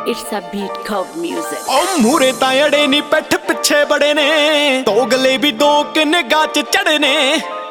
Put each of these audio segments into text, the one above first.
It's a beat called music. ओ मूरे ਤਾਂ ਅੜੇ ਨੀ ਪਿੱਠ ਪਿੱਛੇ ਬੜੇ ਨੇ ਦੋਗਲੇ ਵੀ ਦੋ ਕਿੰਨੇ ਗਾਚ ਚੜੇ ਨੇ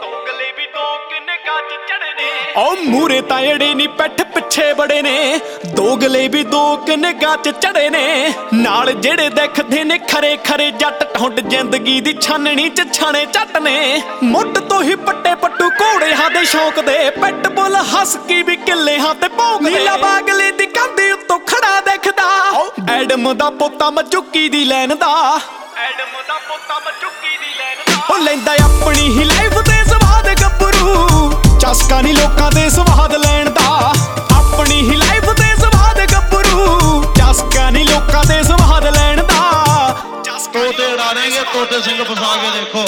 ओ मूरे ਤਾਂ ਅੜੇ ਨੀ ਪਿੱਠ ਪਿੱਛੇ ਬੜੇ ਨੇ ਦੋਗਲੇ ਵੀ ਦੋ ਕਿੰਨੇ ਗਾਚ ਚੜੇ ਨੇ ਨਾਲ ਜਿਹੜੇ ਦੇਖਦੇ ਨੇ ਖਰੇ ਖਰੇ ਜੱਟ ਠੁੰਡ ਜ਼ਿੰਦਗੀ ਦੀ ਛਾਨਣੀ ਚ ਛਾਣੇ ਚੱਟ ਨੇ ਮੁੱਢ ਤੋਂ ਹੀ ਪੱਟੇ ਪੱਟੂ ਘੋੜੇ ਹਾਂ ਦੇ ਸ਼ੌਂਕ ਦੇ ਪਿੱਟ ਬੁੱਲ ਹਸਕੀ ਵੀ ਕਿੱਲੇ ਹਾਂ ਤੇ ਭੌਂਕਦੇ ਨੀਲਾ ਬਾਗਲੇ ਦੀ ਕੰਧੀ ਉੱਤੋਂ ਖੜਾ ਦੇਖਦਾ ਐਡਮ ਦਾ ਪੋਤਾ ਮਚੁੱਕੀ ਦੀ ਲੈਣ ਦਾ ਉਹ ਲੈਂਦਾ ਆਪਣੀ ਹੀ ਲਾਈਫ ਤੇ ਸਵਾਦ ਗੱਭਰੂ ਚਸਕਾ ਨੀ ਲੋਕਾਂ ਦੇ ਸਵਾਦ ਲੈਣ ਦਾ ਆਪਣੀ ਹੀ ਲਾਈਫ ਤੇ ਸਵਾਦ ਗੱਭਰੂ ਚਸਕਾ ਨੀ ਲੋਕਾਂ ਦੇ ਸਵਾਦ ਲੈਣ ਦਾ ਤੋਤੇ ਉਡਾਣਗੇ ਤੋਤੇ ਸਿੰਘ ਫਸਾ ਕੇ ਦੇਖੋ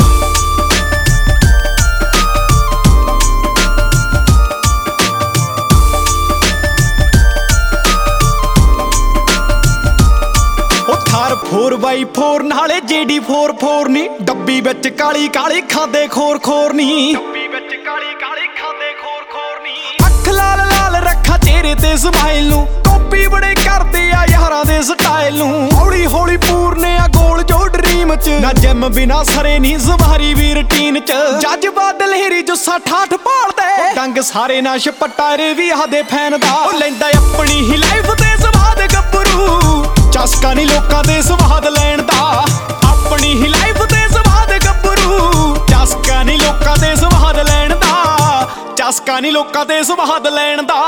ਥਾਰ 4x4 ਨਾਲੇ JD44 ਨੀ ਡੱਬੀ ਵਿੱਚ ਕਾਲੀ ਕਾਲੀ ਖਾਂਦੇ ਖੋਰ ਖੋਰ ਨੀ ਅੱਖ ਲਾਲ ਲਾਲ ਰੱਖਾ ਚਿਹਰੇ ਤੇ ਸਮਾਈਲ ਨੂੰ ਕਾਪੀ ਬੜੇ ਕਰਦੇ ਆ ਯਾਰਾਂ ਦੇ ਸਟਾਈਲ ਨੂੰ ਹੌਲੀ ਹੌਲੀ ਪੂਰਨੇ ਆ ਗੋਲ ਜੋ ਡ੍ਰੀਮ ਚ ਨਾ ਜਿਮ ਬਿਨਾ ਸਰੇ ਨੀ ਜ਼ਵਾਰੀ ਵੀ ਰੂਟੀਨ ਚ ਜੱਜ ਬਾਦਲ ਹੇਰੀ ਜੁੱਸਾ ਠਾਠ ਭਾਲਦੇ ਡੰਗ ਸਾਰੇ ਨਾ ਛਪਟਾਰੇ ਵੀ ਆਦੇ ਫੈਨ ਦਾ ਉਹ ਲੈਂਦਾ ਆਪਣੀ ਹੀ ਲਾਈਫ ਤੇ ਸਵਾਦ ਗੱਭਰੂ ਚਸਕਾ ਨੀ ਲੋਕਾਂ ਦੇ ਸਵਾਦ ਲੈਣ ਦਾ ਆਪਣੀ ਹੀ ਲਾਈਫ ਤੇ ਸਵਾਦ ਗੱਭਰੂ ਚਸਕਾ ਨੀ ਲੋਕਾਂ ਦੇ ਸਵਾਦ ਲੈਣ ਦਾ ਚਸਕਾ ਨੀ ਲੋਕਾਂ ਦੇ ਸਵਾਦ ਲੈਣ ਦਾ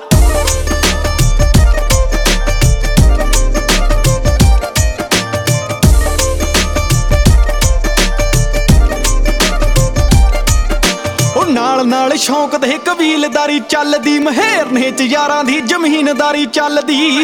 ਨਾਲ ਨਾਲ ਸ਼ੌਂਕ ਦੇ ਕਬੀਲਦਾਰੀ ਚੱਲਦੀ ਮਹਿਰ ਨੇ ਚ ਯਾਰਾਂ ਦੀ ਜ਼ਮੀਨਦਾਰੀ ਚੱਲਦੀ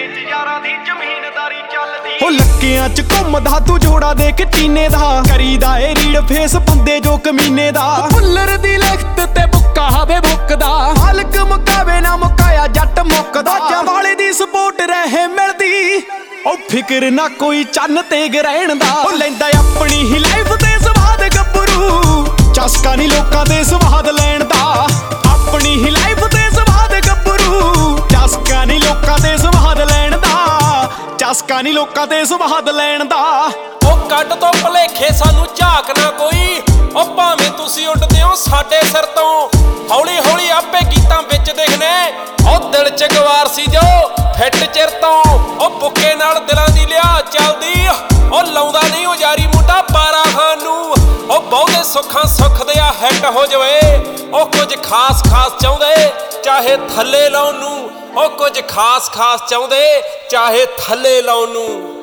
ਉਹ ਲੱਕਿਆਂ ਚ ਘੁੰਮਦਾ ਤੂੰ ਜੋੜਾ ਦੇ ਕੇ ਟੀਨੇ ਦਾ ਕਰੀਦਾ ਏ ਰੀੜ ਫੇਸ ਬੰਦੇ ਜੋ ਕਮੀਨੇ ਦਾ ਫੁੱਲਰ ਦੀ ਲਿਖਤ ਤੇ ਬੁੱਕਾ ਹਵੇ ਬੁੱਕਦਾ ਹਲਕ ਮੁਕਾਵੇ ਨਾ ਮੁਕਾਇਆ ਜੱਟ ਮੁੱਕਦਾ ਜਵਾਲੇ ਦੀ ਸਪੋਰਟ ਰਹੇ ਮਿਲਦੀ ਉਹ ਫਿਕਰ ਨਾ ਕੋਈ ਚੰਨ ਤੇ ਗਰਹਿਣ ਦਾ ਉਹ ਲੈਂਦਾ ਆਪਣੀ ਹੀ ਲਾਈਫ ਤੇ ਸਵਾਦ ਗੱਭਰੂ ਚਸਕਾ ਨੀ ਲੋਕਾਂ ਦੇ ਸਵਾਦ ਲੈਣ ਦਾ ਆਪਣੀ ਹੀ ਲਾਈਫ ਤੇ ਸਵਾਦ ਗੱਭਰੂ ਚਸਕਾ ਨੀ ਲੋਕਾਂ ਦੇ ਸਵਾਦ ਲੈਣ ਦਾ ਚਸਕਾ ਨੀ ਲੋਕਾਂ ਦੇ ਸਵਾਦ ਲੈਣ ਦਾ ਉਹ ਕੱਢ ਤੋਂ ਭਲੇਖੇ ਸਾਨੂੰ ਝਾਕ ਨਾ ਕੋਈ ਉਹ ਭਾਵੇਂ ਤੁਸੀਂ ਉੱਡਦੇ ਹੋ ਸਾਡੇ ਸਿਰ ਤੋਂ ਹੌਲੀ ਹੌਲੀ ਆਪੇ ਗੀਤਾਂ ਵਿੱਚ ਦਿਖਨੇ ਉਹ ਦਿਲ ਚ ਗਵਾਰ ਸੀ ਜੋ ਫਿੱਟ ਚਿਰ ਤੋਂ ਉਹ ਬੁੱਕੇ ਨਾਲ ਦਿਲਾਂ ਦੀ ਲਿਆ ਚੱਲਦੀ ਉਹ ਲਾਉਂਦਾ ਨਹੀਂ ਉਹ ਯਾਰੀ ਮੁੰਡਾ ਪਾਰਾ ਖਾਨ ਨੂੰ ਉਹ ਬਹੁਤੇ ਸੁੱਖਾਂ ਸੁੱਖ ਦੇ ਆ ਹਿੱਟ ਹੋ ਜਵੇ ਉਹ ਕੁਝ ਖਾਸ ਖਾਸ ਚਾਹੁੰਦੇ ਚਾਹੇ ਥੱਲੇ ਲਾਉਣ ਨੂੰ ਉਹ ਕੁਝ ਖਾਸ ਖਾਸ ਚਾਹੁੰਦੇ ਚਾਹੇ ਥੱਲੇ ਲਾਉਣ ਨੂੰ